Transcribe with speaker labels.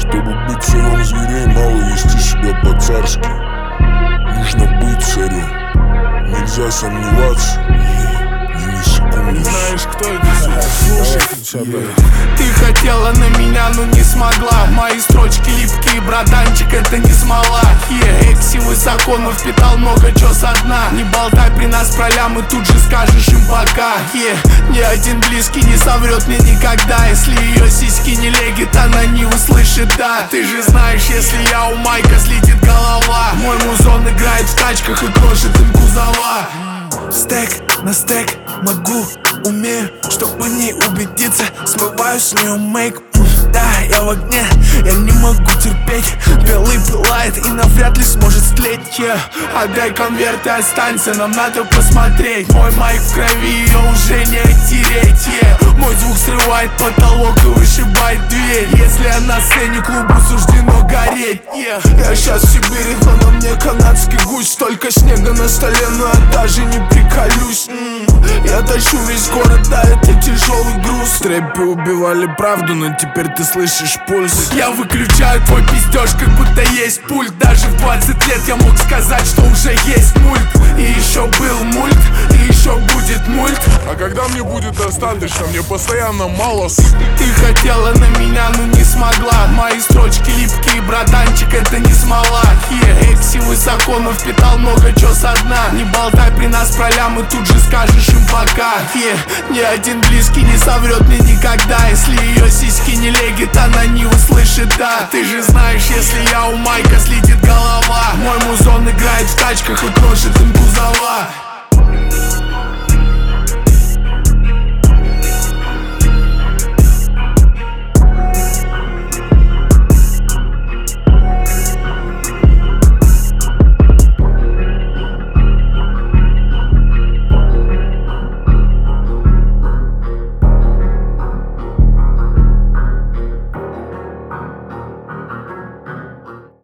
Speaker 1: Чтобы быть царем зверей, мало вести себя по-царски. Нужно быть царем, нельзя сомневаться ни на секунду.
Speaker 2: Не знаешь, кто это? Слушай,
Speaker 3: ты хотела на меня, но не смогла. Мои строчки липкие, братанчик, это не смола. Экси высоко, но впитал много чё со дна. Не болтай при нас про лямы, тут же скажешь им пока. Ни один близкий не соврет мне никогда. Если ее сиськи не легит, она не услышит, да. Ты же знаешь, если я у Майка, слетит голова. Мой музон играет в тачках и крошит им кузова. Стек на стек, могу, умею, чтобы не убедиться. Смываю с нее мейк. Да, я в огне, я не могу терпеть. Белый пылает и навряд ли сможет стлеть. Отдай конверт и останься, нам надо посмотреть. Мой майк в крови, ее уже не оттереть. Мой звук срывает потолок и вышибает дверь. Если на сцене клубу суждено гореть. Я сейчас в Сибири, но на мне канадский гусь. Столько снега на столе, но я даже не приколюсь. Я тащу весь город, да, это тяжелый груз.
Speaker 2: Трэпы убивали правду, но теперь ты слышишь пульс.
Speaker 3: Я выключаю твой пиздеж, как будто есть пульт. Даже в 20 лет я мог сказать, что уже есть мульт. И еще был мульт, и еще будет мульт.
Speaker 2: А когда мне будет достаточно, мне постоянно мало.
Speaker 3: Ты хотела на меня, но не смогла. Мои строчки липкие, братанчик, это не смола. Экси высоко, но впитал много чё со дна. Не болтай при нас про лямы, тут же скажешь им пока. Ни один близкий не соврет мне никогда. Если ее сиськи не легит, она не услышит, да. Ты же знаешь, если я у Майка, слетит голова. Мой музон играет в тачках и крошит им кузова.